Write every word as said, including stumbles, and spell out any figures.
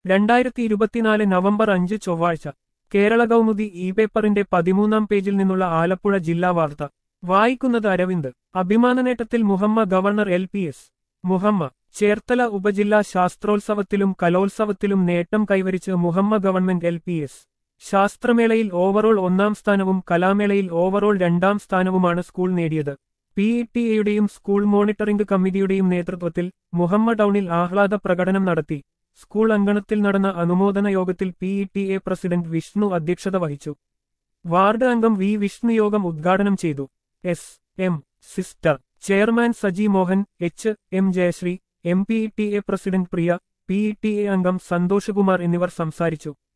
രണ്ടായിരത്തി ഇരുപത്തിനാല് നവംബർ അഞ്ച് ചൊവ്വാഴ്ച കേരള കൗമുദി ഇ പേപ്പറിന്റെ പതിമൂന്നാം പേജിൽ നിന്നുള്ള ആലപ്പുഴ ജില്ലാ വാർത്ത വായിക്കുന്നത് അരവിന്ദ്. അഭിമാനനേട്ടത്തിൽ Muhamma government L P S Muhamma. Cherthala ഉപജില്ലാ ശാസ്ത്രോത്സവത്തിലും കലോത്സവത്തിലും നേട്ടം കൈവരിച്ച് Muhamma government L P S. ശാസ്ത്രമേളയിൽ ഓവറോൾ ഒന്നാം സ്ഥാനവും കലാമേളയിൽ ഓവറോൾ രണ്ടാം സ്ഥാനവുമാണ് സ്കൂൾ നേടിയത്. പി ഇ ടി എയുടെയും സ്കൂൾ മോണിറ്ററിംഗ് കമ്മിറ്റിയുടെയും നേതൃത്വത്തിൽ മുഹമ്മ ടൗണിൽ ആഹ്ലാദ പ്രകടനം നടത്തി. സ്കൂൾ അങ്കണത്തിൽ നടന്ന അനുമോദന യോഗത്തിൽ P E T A president Vishnu അധ്യക്ഷത വഹിച്ചു. വാർഡ് അംഗം വി വിഷ്ണു യോഗം ഉദ്ഘാടനം ചെയ്തു. S M sister chairman Saji Mohan, H M Jayashree, M P E T A president Priya, P E T A അംഗം സന്തോഷകുമാർ എന്നിവർ സംസാരിച്ചു.